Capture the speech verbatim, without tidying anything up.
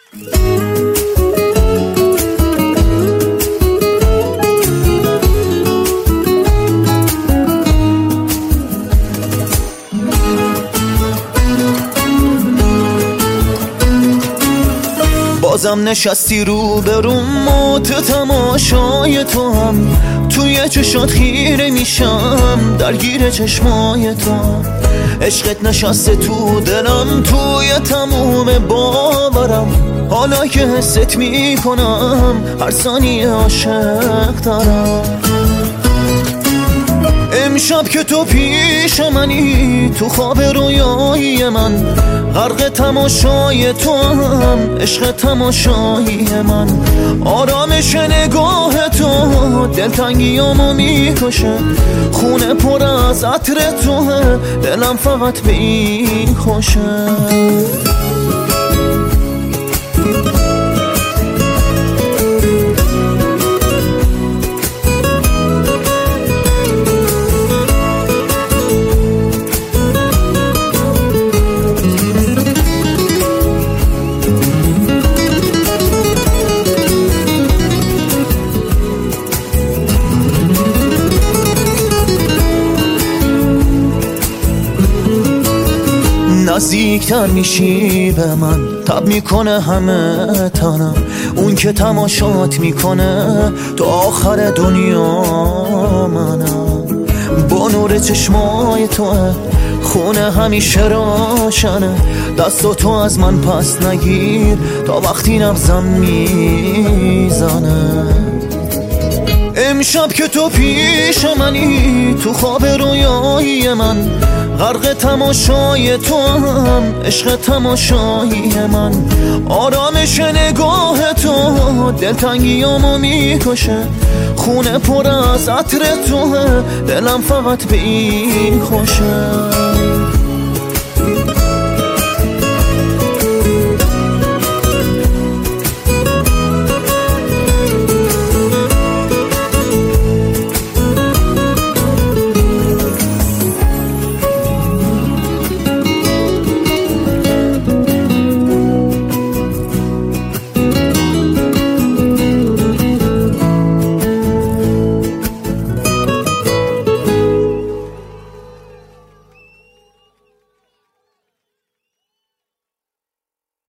بازم نشستی رو بروم و تو تماشای تو هم توی چشات خیره میشم، درگیر چشمای تو هم. عشقت نشسته تو دلم، توی تموم باورم. حالا که حست میکنم هر ثانیه عاشق دارم. امشب که تو پیش منی، تو خواب رویایی من، غرق تماشای تو هم، عشق تماشایی من. آرامش نگاه تو دلتنگیامو میکشه، خونه پر از عطر توه، دلم فقط به این خوشه. نزدیکتر میشی به من، تب میکنه همه تنم. اون که تماشات میکنه تو آخر دنیا منم. با نور چشمای توه، خونه همیشه روشنه. دست تو از من پس نگیر تا وقتی نبضم میزنه. امشب که تو پیش منی، تو خواب رویایی من، غرق تماشای تو هم، عشق تماشایی من. آرامش نگاه تو دلتنگیامو میکشه، خونه پر از عطر توه، دلم فقط به این خوشه.